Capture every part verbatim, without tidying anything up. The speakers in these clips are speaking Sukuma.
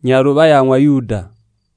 nyaruba yangwa Yuda.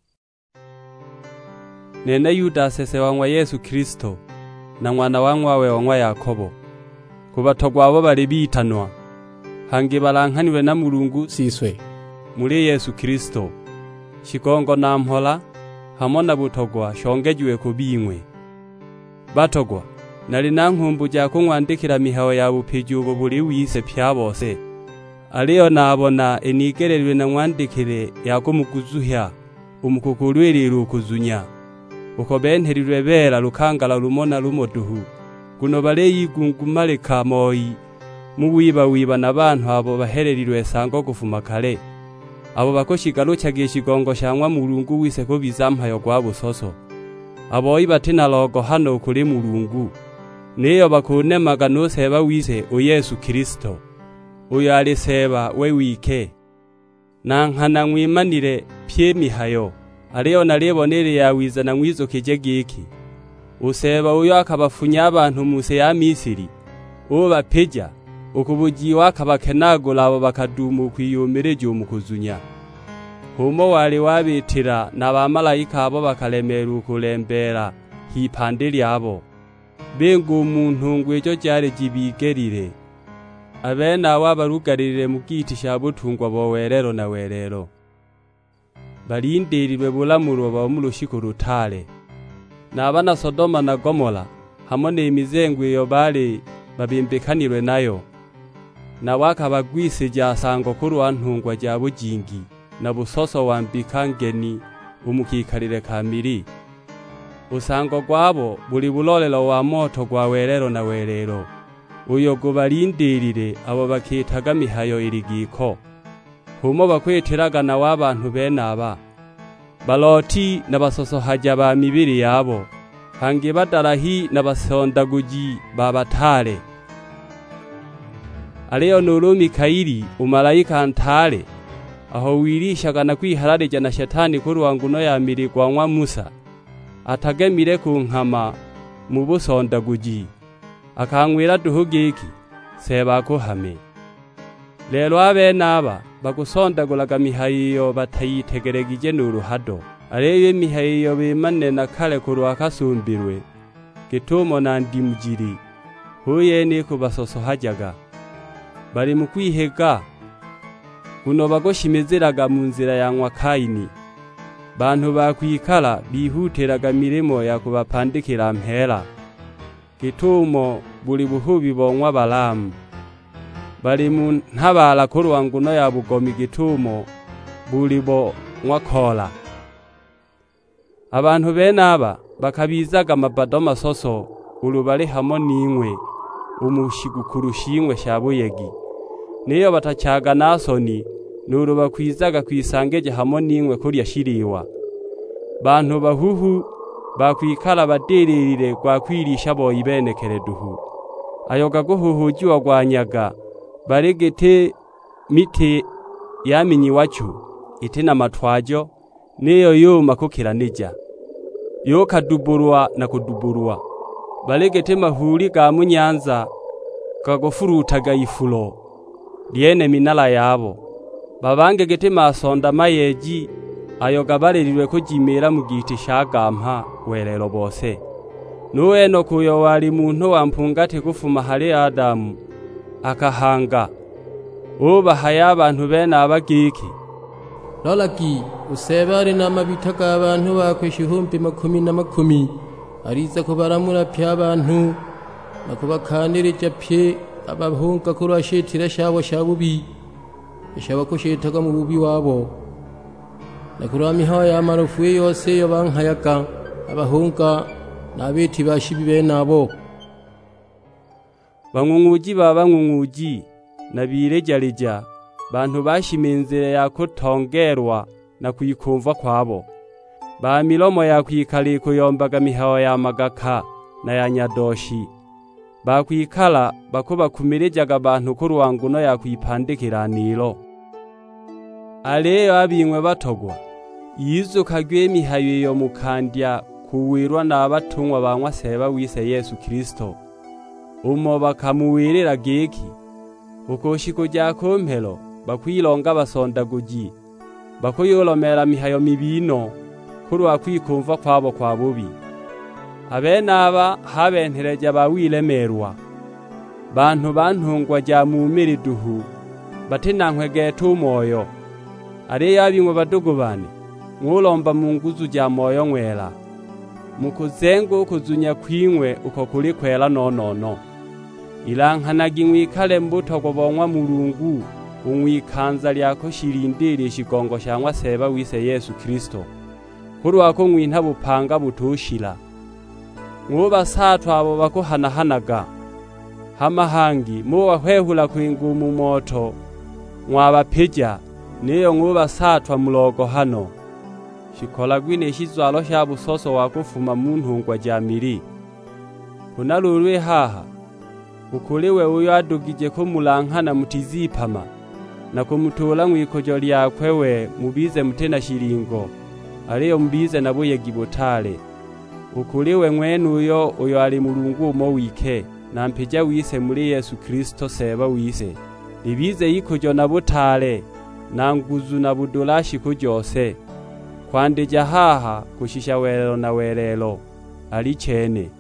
Nene Yuda sese wangwa Yesu Kristo na mwana wangwawe wangwa Yakobo. Kubatogwa abo bali bitanwa hangi balankanirwe na Mulungu siswe muri Yesu Kristo. Shikongo na mhola hamona butogwa shongejuwe kubimwe. Batogwa nali nankumbu ja kumwandikira mihayo ya bupijugo buri wise pyabose. Aliyo nabona enigererwe na mwandikire yakumukuzuhya umukukulwiri rukuzunya. Uko benterirwe bera lukangala lumona lumoduhu. Kuno bale yigungumale kamoyi muwiba wiba nabantu abo bahererirwe sango kufuma kale. Abo bakoshiga cyagisha igongo shangwa Mulungu wise ko bizampayo gwa busoso. Abo ibatina logo hano kuri Mulungu. Niyo bakunemaga no seba wise o Yesu Kristo. Uyo ali seba we wike. Nankana mwimanire pye mihayo. Aliyo nalibonere yawiza na mwizo kijegiki. Useba uyo akabafunya abantu muse ya Misiri. Uwo bapeja ukubuji wakabakenagula abo bakadumu kwiyumireje umukuzunya. Humo wali wabitira na bamalayika abo bakalemera ukulembera hipande lyabo. Bengo umuntu ngwejo cyari gibigerire. Abena wabarugarire mu giti shabutungwa bo werero na werero. Balindirwe bulamuro ba mu rushiko rutale. Nabana Sodoma na Gomora hamone imizengwe yo bali babimbekanirwe nayo. Na wakabagwise ja sango kuru antungwa ja bujingi na busoso wambikangeni umukikarire kamiri. Usango gwabo buli bulolelo wa moto gwa werero na werero. Uyo gubalindirire abo bakitaga mihayo irigiko. Humo bakwitiraga na wabantu benaba. Baloti na basoso haja ba mibiri yabo. Hangi badarahi na basondaguji babatale. Aliyo nuru Mikaili umalayika antale. Aho wirishaga na kwihararija na shetani kuri wanguno ya mirigwa nwa Musa. Atagemire ku nkama mu busondaguji. Akangwira duhugiki seba ko hame. Lelo abenaba bagusondagulaga mihayo batayitegeregije n'uruhado. Areye mihayo bimane na kale kuru akasumbirwe. Gitumo na ndimujiri. Huye ni kubasoso hajaga. Bari mu kwihega. Kuno bagoshimezeraga mu nzira ya nwa Kaini. Bantu bakwikala bihuteraga mirimo ya kubapandikira mpera. Gitumo buli buhubi bonwa Balamu. Bali mu ntabala kuru wanguno ya bugomi gitumo buli bo nwakola. Abantu benaba bakabizaga mabadoma soso urubale hamo n'ingwe umushigukurushimwe shabuyegi. Niyo batacaga nasoni nuru bakwizaga kwisangeje hamo n'ingwe kuri yashiriwa. Bantu bahuhu bakwikala baderirire kwa kwirisha boyi benekere duhu. Ayoga guhuhuji wagwanyaga baregete mite yaminyi wacu itina matwajo niyo yuma kukiranija. Yo kaduburwa na kuduburwa. Baregete mahuri ga munyanza kagofurutaga ifulo. Liene minala yabo. Babange gete masonda mayeji ayoga barerirwe kujimira mu giti shagampa werero bose. Nuwe no kuyo wali muntu wampungate kufuma hali Adamu akahanga. Uba haya abantu bena abagiki. Lolaki usebari namabitaga abantu bakwishihumbi makumi na makumi. Ariza kubaramura pya abantu nakubakanirije pye abahunga kurashitira shabo shabubi. Ishaba kushitaga mu bubi wabo. Nakurami haya marufu yose yo bankayaga abahunga nabiti bashibi benabo. Bangunguji baba ngunguji nabirejareja bantu bashimenzere yakotongerwa na kuyikumva kwabo. Ba milomo yakwikali kuyombaga mihayo ya magaka na ya nyadoshi. Bakwikala bakuba kumirejaga abantu kuru wanguno yakwipandikira nilo. Aleyo abingwe batogwa. Yizuka gwe mihayo yo mukandya kuwirwa n'abatumwa banywa seba wise Yesu Kristo. Umo bakamuwirira geki. Ukoshiko ja kompelo bakwilonga basondaguji. bakuyulomela mihayo mibino kulwa kwikumva kwabo kwa bubi. Abenaba habenteleja bawilemerwa, bantu bantungwa ja mumiri duhu, batinankwe getu moyo. Ari yabimwe badugu bane, mwulomba munguzu ja moyo ngwela, mukuzengu kuzunya kwingwe uko kuli kwela nonono. Ilankanagi ngwikale mbuto kubongwa Mulungu, ungwikanza lyako shilindili ishigongo shangwa seba wise Yesu Kristo, kulwako ngwinta bupanga butushila. Nguba satwa abo bakuhanahanaga, hamahangi muwa hwehula kuingumu moto, mwabapija, niyo nguba satwa mulogo hano. Shikola gwine shizwalo sha busoso wakufuma muntungwa jamiri. Kunalulwe haha, ukuliwe uyo adugije ko mulankana mutizipama, na kumutula ngwikojo lyakwewe mubize mutena shiringo, ariyo mbize nabuye gibotale. Ukuliwe mwenu uyo uyo ali Mulungu umo wike, na mpija wise muri Yesu Kristo seba wise. Libize yikojo na butale, na nguzu na budulashi kujose. Kwandija haha kushisha welelo na welelo, ali chene.